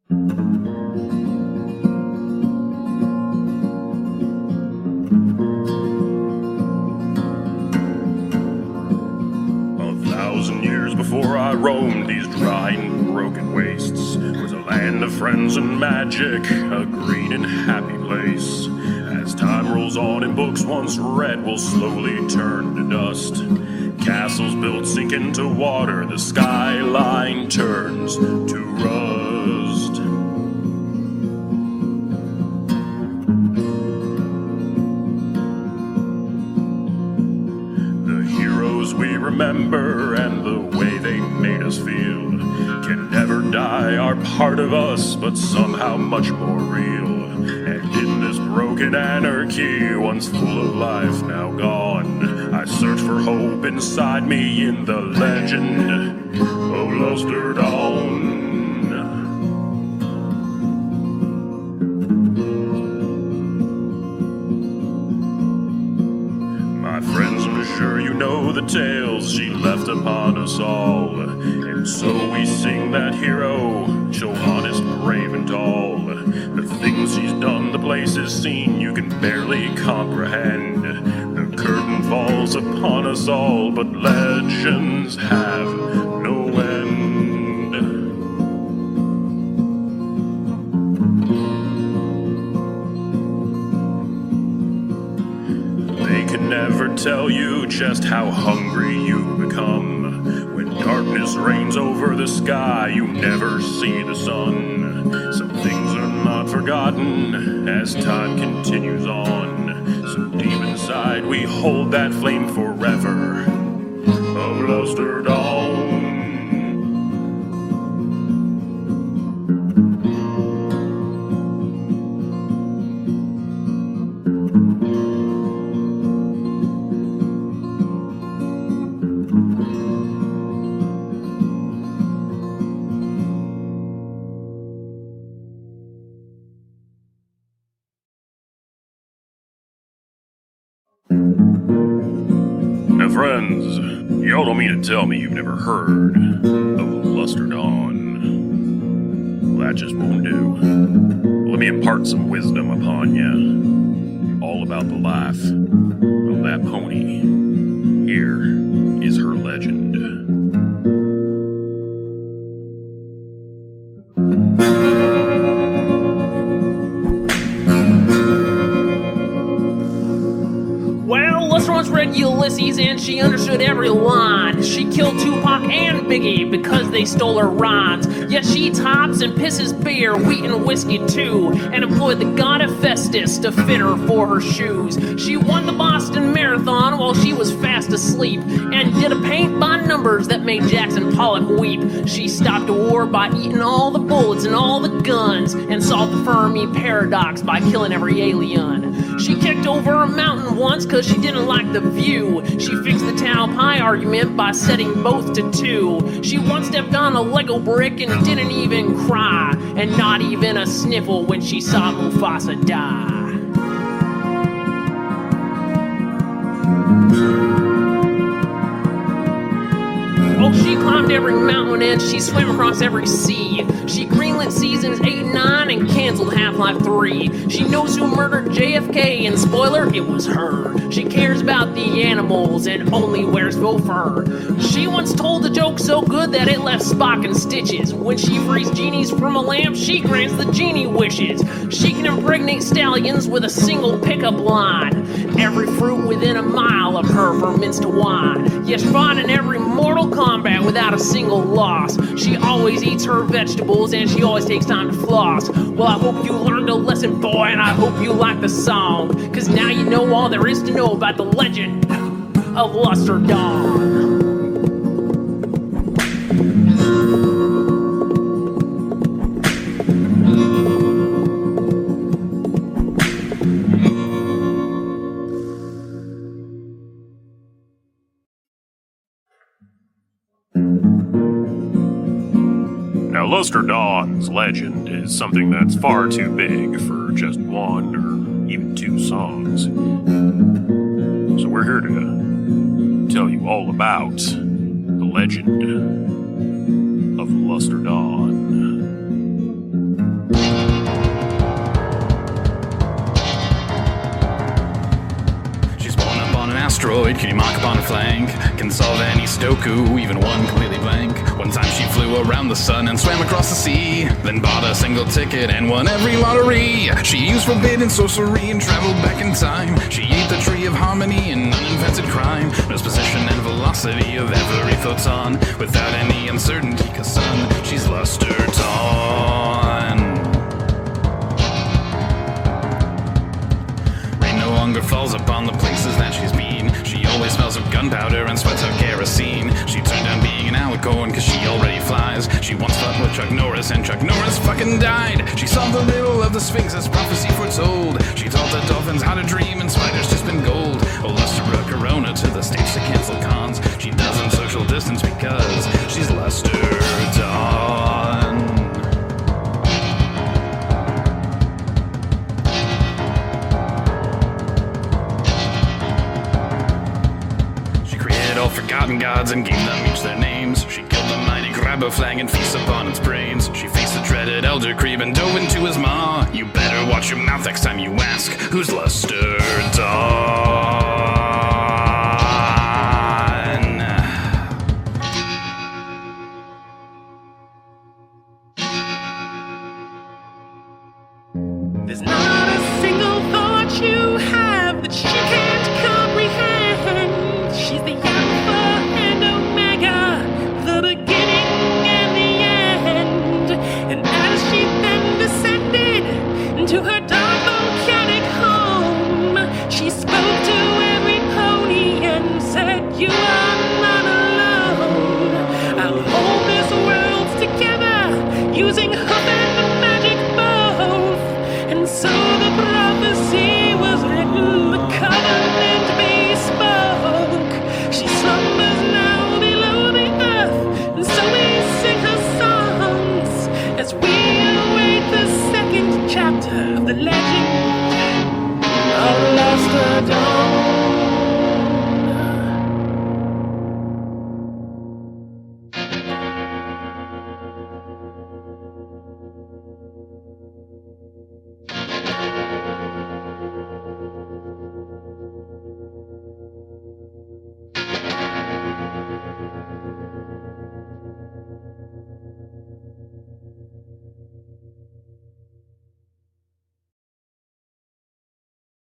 Years before I roamed these dry and broken wastes was a land of friends and magic, a green and happy place. As time rolls on and books once read will slowly turn to dust, castles built sink into water, the skyline turns to rust. We remember and the way they made us feel can never die, are part of us, but somehow much more real. And in this broken anarchy, once full of life, now gone, I search for hope inside me in the legend of Luster Dawn. Friends, I'm sure you know the tales she left upon us all, and so we sing that hero, so honest, brave, and tall. The things she's done, the places seen, you can barely comprehend. The curtain falls upon us all, but legends have no end. Never tell you just how hungry you become. When darkness reigns over the sky, you never see the sun. Some things are not forgotten as time continues on. So deep inside we hold that flame forever of Luster Dawn. Now, friends, y'all don't mean to tell me you've never heard of Luster Dawn. Well, that just won't do. Let me impart some wisdom upon you, all about the life of that pony. Here is her legend. Once read Ulysses and she understood every line. She killed Tupac and Biggie because they stole her rhymes. Yet she eats hops and pisses beer, wheat and whiskey too, and employed the god Hephaestus to fit her for her shoes. She won the Boston Marathon while she was fast asleep, and did a paint by numbers that made Jackson Pollock weep. She stopped a war by eating all the bullets and all the guns, and solved the Fermi paradox by killing every alien. She kicked over a mountain once cause she didn't like the view. She fixed the Tao Pi argument by setting both to 2. She once stepped on a Lego brick and didn't even cry, and not even a sniffle when she saw Mufasa die. Oh, she climbed every mountain and she swam across every sea. She greenlit seasons 8 and 9 and canceled Half-Life 3. She knows who murdered JFK, and spoiler, it was her. She cares about the animals and only wears faux fur. She once told a joke so good that it left Spock in stitches. When she frees genies from a lamp, she grants the genie wishes. She can impregnate stallions with a single pickup line. Every fruit within a mile of her ferments to wine. Yes, fought in every Mortal Kombat without a single loss. She always eats her vegetables and she always takes time to floss. Well, I hope you learned a lesson, boy, and I hope you like the song, cause now you know all there is to know about the legend of Luster Dawn. Now, Luster Dawn's legend is something that's far too big for just one or even 2 songs. So we're here to tell you all about the legend of Luster Dawn. Can you mark upon a flank? Can solve any Stoku, even one completely blank. One time she flew around the sun and swam across the sea, then bought a single ticket and won every lottery. She used forbidden sorcery and traveled back in time. She ate the tree of harmony and uninvented crime. Knows position and velocity of every photon without any uncertainty, 'cause son, she's Luster Dawn. Rain no longer falls upon the places that she's been. She always smells of gunpowder and sweats of kerosene. She turned down being an alicorn 'cause she already flies. She once fought with Chuck Norris and Chuck Norris fucking died. She solved the riddle of the Sphinx as prophecy foretold. She taught the dolphins how to dream and spiders to spin gold. Oh, Luster brought Corona to the States to cancel cons. She doesn't social distance because she's Luster Dawn. All forgotten gods and gave them each their names. She killed the mighty Grabber flag and feasts upon its brains. She faced the dreaded Elder Creeb and dove into his maw. You better watch your mouth next time you ask, who's Luster Dawn? There's not a single thought you have that she can't comprehend. She's the Alpha and Omega, the beginning and the end. And as she then descended into her dark volcanic home, she spoke to every pony and said, "You are not alone. I'll hold this world together using her